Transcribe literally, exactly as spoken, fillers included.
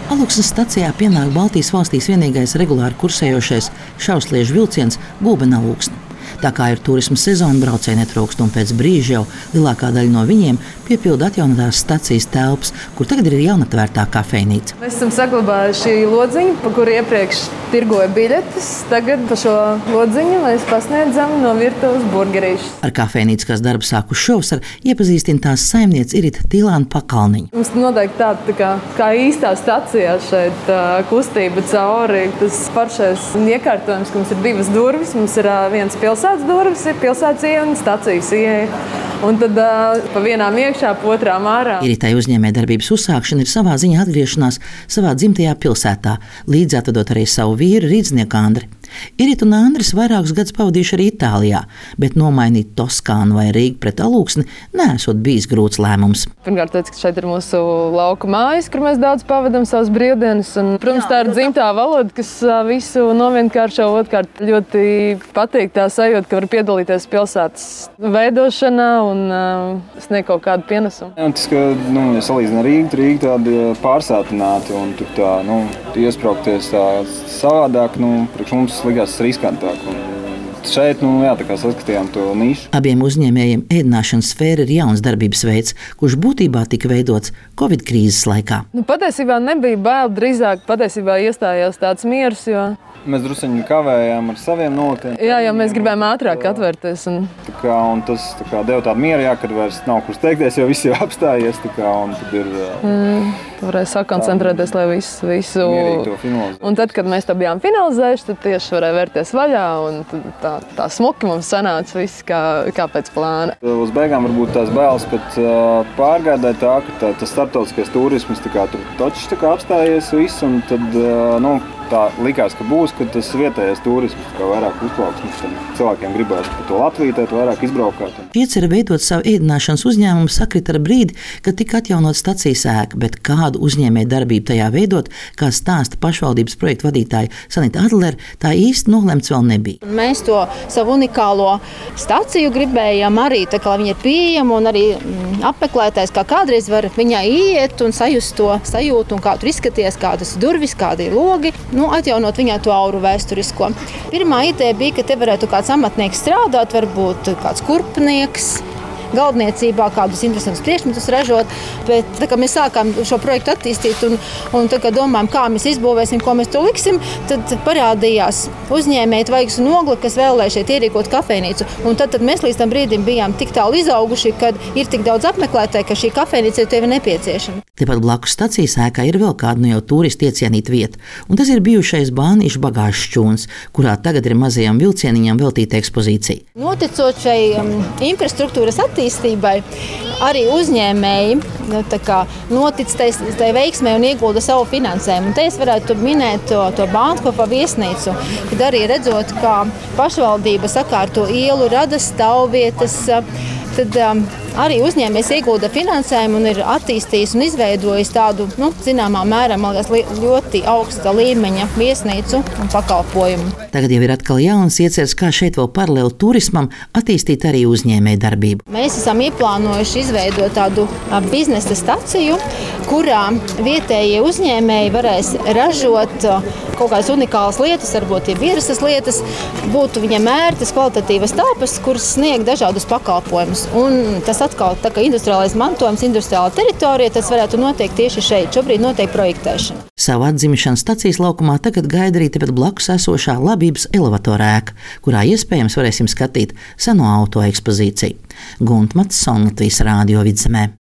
Alūksnes stacijā pienāk Baltijas valstīs vienīgais regulāri kursējošais šausliežu vilciens Gulbena-Alūksne. Tā kā ir turisma sezona, braucēji netrūkst, un pēc brīža jau lielākā daļa no viņiem piepilda atjaunotās stacijas telpas, kur tagad ir jaunatvērtā kafejnīca. Mēs esam saglabājuši lodziņu, pa kuru iepriekš tirgoja biļetes. Tagad pa šo lodziņu mēs pasniedzam no virtuves burgerīšus. Ar kafejnīcu, kas darbu sāku šovasar, iepazīstina tās saimniece Irita Tilāna Pakalniņa. Mums noteikti tāda tā kā, kā īstā stacijā šeit tā, kustība cauri. Tas paršais iekārtojums, ka mums ir divas durvis, mums ir viens pilsētas durvis, ir pilsētas ieeja un stacijas ieeja. Un tad uh, pa vienām iekšā, pa otrām ārā. Iritai uzņēmējdarbības uzsākšana ir savā ziņā atgriešanās savā dzimtajā pilsētā, līdzi atvedot arī savu vīru, rīdznieku Andri. Irita un Andris vairākus gadus pavadījuši arī Itālijā, bet nomainīt Toskānu vai Rīgu pret Alūksni neesot bijis grūts lēmums. Pirmkārt, teicu, ka šeit ir mūsu lauka mājas, kur mēs daudz pavadam savas brīvdienas. Un, protams, tā ir dzimtā valoda, kas visu novienkāršo. Otkārt, ļoti patīk tā sajūta, ka var piedalīties pilsētas veidošanā un uh, sniegt kaut kādu pienesumu. Jā, tas, ka, nu, ja salīdzina Rīgu, Rīga tāda pārsātināta un tur tā, nu, iespraukties tā savādāk, nu, priekš mums likās riskantāk. Un šeit, nu, jā, tā kā saskatījām to nišu. Abiem uzņēmējiem ēdināšanas sfēra ir jauns darbības veids, kurš būtībā tika veidots Covid krīzes laikā. Nu, patiesībā nebija bail, drīzāk patiesībā iestājās tāds miers, jo mēs druskuļi kavējām ar saviem noliktiem. Jā, jau mēs gribējām ātrāk atvērties. Un... Tā kā, un tas tā kā, deva tādu mieru, jā, kad vairs nav kur steigties, jo viss jau apstājies. Tā kā, un tad ir, mm, varēja sakoncentrēties, lai visu, visu... mierīgi to finalizētu. Un tad, kad mēs to bijām finalizējuši, tad tieši varēja vērties vaļā. Un tā, tā smuki mums sanāca viss kā, kā pēc plāna. Uz beigām varbūt tās bailes pat uh, pārgādāja tā, ka tā, tas starptautiskais turisms tā kā, tur točs tā kā apstājies viss. Un tad, uh, nu, tā likās, ka būs, ka tas vietējais turisms kā vairāk uzplauks. Cilvēkiem gribēs par to Latviju vairāk izbraukāt. Iecerē veidot savu ēdināšanas uzņēmumu sakrita ar brīdi, kad tika atjaunot stacijas ēka, bet kādu uzņēmēju darbību tajā veidot, kā stāsta pašvaldības projektu vadītāja Sanita Adlere, tā īsti nolemts vēl nebija. Mēs to savu unikālo staciju gribējām arī, tā kā viņa ir pieejama un arī mm, apmeklētājs, kā kādreiz var viņai iet un sajust to sajūtu un kā tur izskaties, kādas durvis, kādi logi. Nu, atjaunot viņā to auru vēsturisko. Pirmā ideja bija, ka te varētu kāds amatnieks strādāt, varbūt kāds kurpnieks, galdniecībā kādus interesantus priekšmetus ražot, bet tā kā mēs sākām šo projektu attīstīt un, un tā kā domājam, kā mēs izbūvēsim, ko mēs to liksim, tad parādījās uzņēmēji Tvaigs un Ogla, kas vēlēja šeit ierīkot kafejnīcu. Un tad, tad mēs līdz tam brīdim bijām tik tālu izauguši, kad ir tik daudz apmeklētāji, ka šī kafejnīca tev ir nepieciešama. Tepat blakus stacijas ēkā ir vēl kāda nu jau turisti iecienīta vieta, un tas ir bijušais Bānīšu bagāžas šķūns, kurā tagad ir mazajam vilcieniņam veltīta ekspozīcija. Noticot šai um, infrastruktūras attīstībai, arī uzņēmēji nu, notic tai, tai veiksmē un iegulda savu finansējumu. Un te es varētu minēt to, to Bānhofa viesnīcu, kad arī redzot, kā pašvaldība sakārto ielu, rada stāvvietas, tad um, arī uzņēmējs iegulda finansējumu un ir attīstījis un izveidojis tādu, nu, zināmā mērā, man liekas, ļoti augsta līmeņa viesnīcu un pakalpojumu. Tagad jau ir atkal jauns ieceres, kā šeit vēl paralēli turismam attīstīt arī uzņēmēju darbību. Mēs esam ieplānojuši izveidot tādu biznesa staciju, kurā vietējie uzņēmēji varēs ražot kaut kādas unikālas lietas, varbūt ir vierasas lietas, būtu viņam ērtas, kvalitatīvas telpas, kuras sniegt dažādus pakalpojumus. Un tas atkal tā kā industriālais mantojums, industriālā teritorija, tas varētu notiekt tieši šeit. Šobrīd notiek projektēšana. Savu atzimšanas stacijas laukumā tagad gaida arī tepat blakus esošā labības elevatora ēka, kurā iespējams varēsim skatīt seno auto ekspozīciju. Gunta Matsona, Latvijas Rādio Vidzemē.